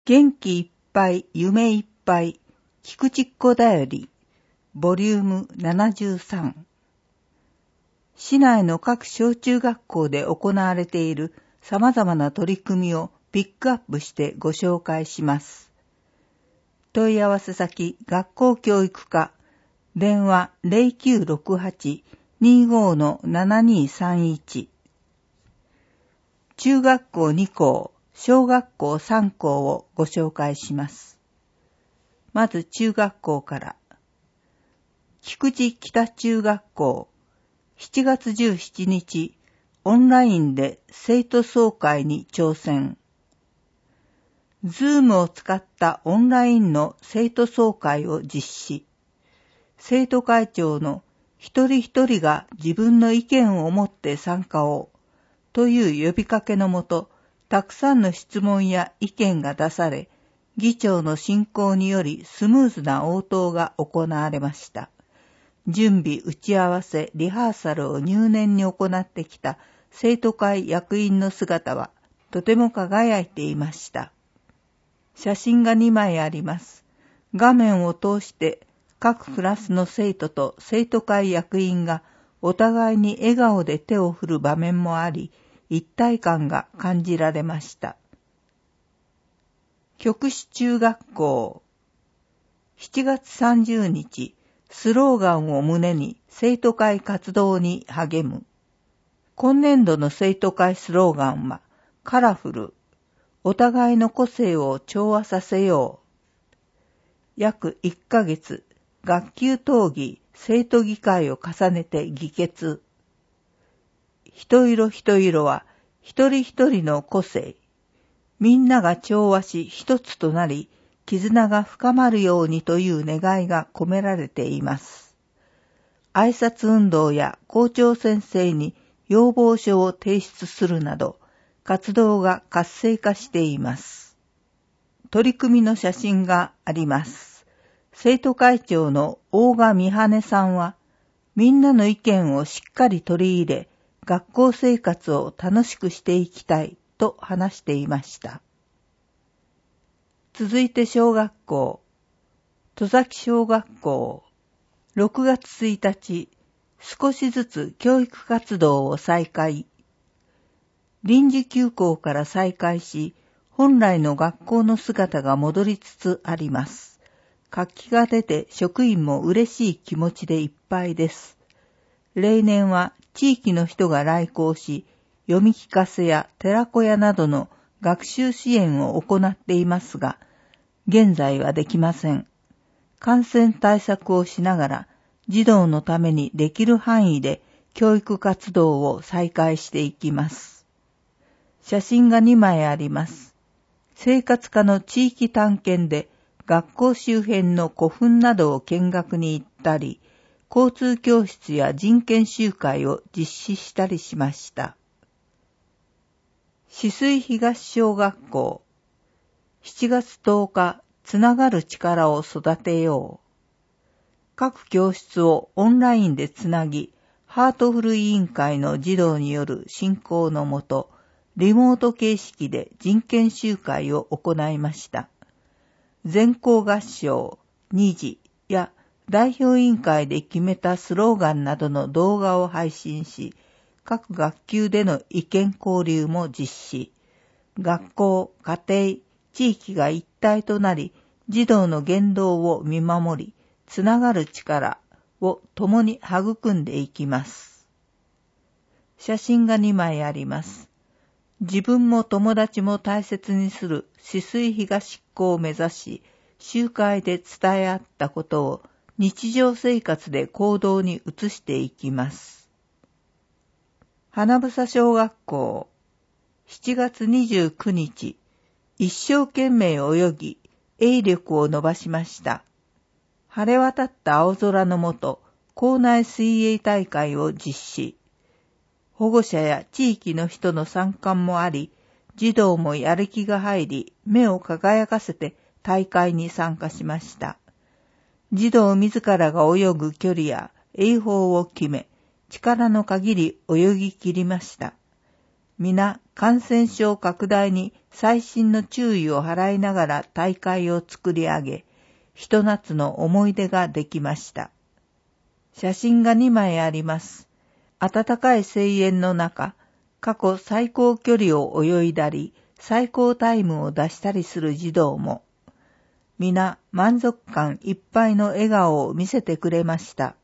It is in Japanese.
元気いっぱい夢いっぱい菊池っ子だよりボリューム73。市内の各小中学校で行われている様々な取り組みをピックアップしてご紹介します。問い合わせ先学校教育課電話 0968-25-7231 中学校2校小学校3校をご紹介します。まず中学校から。菊池北中学校、7月17日、オンラインで生徒総会に挑戦。Zoom を使ったオンラインの生徒総会を実施。生徒会長の一人一人が自分の意見を持って参加をという呼びかけのもと、たくさんの質問や意見が出され、議長の進行によりスムーズな応答が行われました。準備、打ち合わせ、リハーサルを入念に行ってきた生徒会役員の姿はとても輝いていました。写真が2枚あります。画面を通して各クラスの生徒と生徒会役員がお互いに笑顔で手を振る場面もあり、一体感が感じられました。旭市中学校、7月30日、スローガンを胸に生徒会活動に励む。今年度の生徒会スローガンは、カラフル、お互いの個性を調和させよう。約1ヶ月、学級討議、生徒議会を重ねて議決。一色一色は一人一人の個性。みんなが調和し一つとなり、絆が深まるようにという願いが込められています。挨拶運動や校長先生に要望書を提出するなど、活動が活性化しています。取り組みの写真があります。生徒会長の大賀美羽さんは、みんなの意見をしっかり取り入れ、学校生活を楽しくしていきたいと話していました。続いて小学校、戸崎小学校、6月1日、少しずつ教育活動を再開。臨時休校から再開し、本来の学校の姿が戻りつつあります。活気が出て職員も嬉しい気持ちでいっぱいです。例年は地域の人が来校し、読み聞かせや寺子屋などの学習支援を行っていますが、現在はできません。感染対策をしながら、児童のためにできる範囲で教育活動を再開していきます。写真が2枚あります。生活科の地域探検で学校周辺の古墳などを見学に行ったり、交通教室や人権集会を実施したりしました。止水東小学校、7月10日、つながる力を育てよう。各教室をオンラインでつなぎ、ハートフル委員会の児童による進行のもと、リモート形式で人権集会を行いました。全校合唱、2時や代表委員会で決めたスローガンなどの動画を配信し、各学級での意見交流も実施。学校、家庭、地域が一体となり、児童の言動を見守り、つながる力を共に育んでいきます。写真が2枚あります。自分も友達も大切にする止水東校を目指し、集会で伝え合ったことを日常生活で行動に移していきます。花房小学校、7月29日、一生懸命泳ぎ、泳力を伸ばしました。晴れ渡った青空の下、校内水泳大会を実施。保護者や地域の人の参加もあり、児童もやる気が入り、目を輝かせて大会に参加しました。児童自らが泳ぐ距離や泳法を決め、力の限り泳ぎ切りました。 皆感染症拡大に細心の注意を払いながら大会を作り上げ、ひと夏の思い出ができました。写真が2枚あります。暖かい声援の中、過去最高距離を泳いだり、最高タイムを出したりする児童も、皆満足感いっぱいの笑顔を見せてくれました。